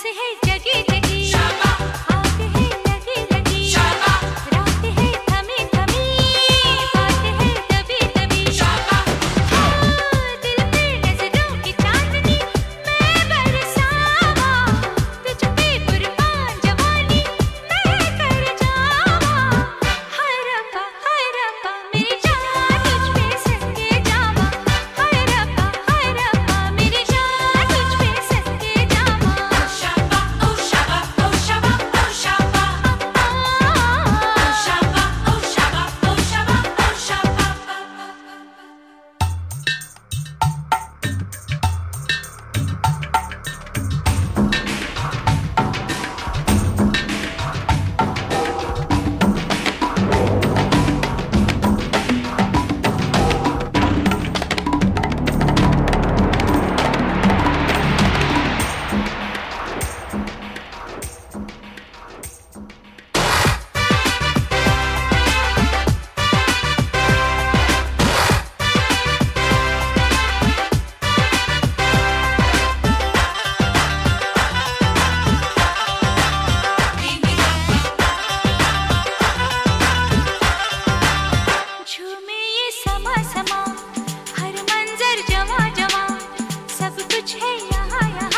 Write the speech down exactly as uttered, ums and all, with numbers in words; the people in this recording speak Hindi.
है जगी जगी, आग है लगी लगी, रात है थमी थमी, बात है दबी दबी। हाँ, दिल पे नजरों की चांदनी मैं बरसावा, तुझ पे कुर्बान जवानी मैं कर जावा। हाय रब्बा हाय रब्बा मेरी जान तुझ पे सदके जावा, हाय रब्बा हाय रब्बा मेरी जान तुझ पे सदके जावा। ओ शाबा ओ शाबा ओ शाबा ओ शाबा ओ शाबा ओ शाबा ओ शाबा ओ शाबा। झूमे ये समा समा, हर मंजर जवा जवा, सब कुछ है यहाँ यहाँ।